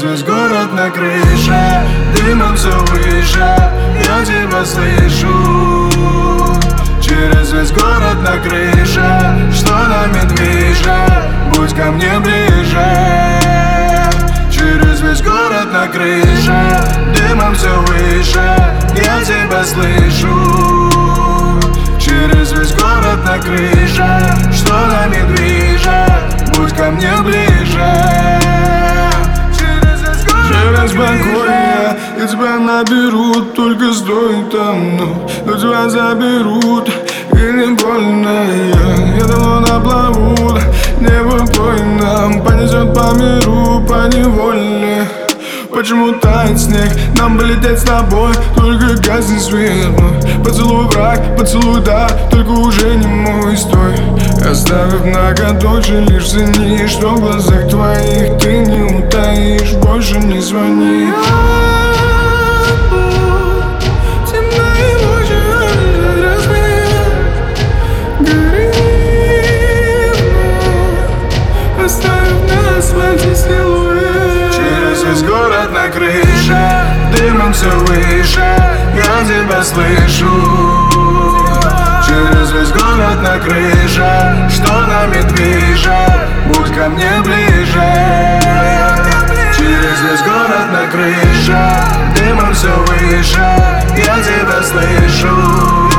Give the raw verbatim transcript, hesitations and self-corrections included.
Через весь город на крыше, дымом все выше, я тебя слышу. Через весь город на крыше, что нами движет, будь ко мне ближе. Через весь город на крыше, дымом все выше, я тебя слышу. Через весь город на крыше, что нами движет, будь ко мне ближе. Через спокойно, и тебя наберут, только стоит там, ну, но тебя заберут, и не больно. Я, я давно на плаву, небо поймем, понесет по миру, по неволе. Почему тает снег, нам бы лететь с тобой, только гаснет свет. Поцелуй враг, поцелуй да, только уже не мой, стой. Оставив многоточие, лишь цени, что в глазах твоих ты не утаишь, больше не звони. Через весь город на крыше, дымом все выше, я тебя слышу. Через весь город на крыше, что нами движет, будь ко мне ближе. Через весь город на крыше, дымом все выше, я тебя слышу.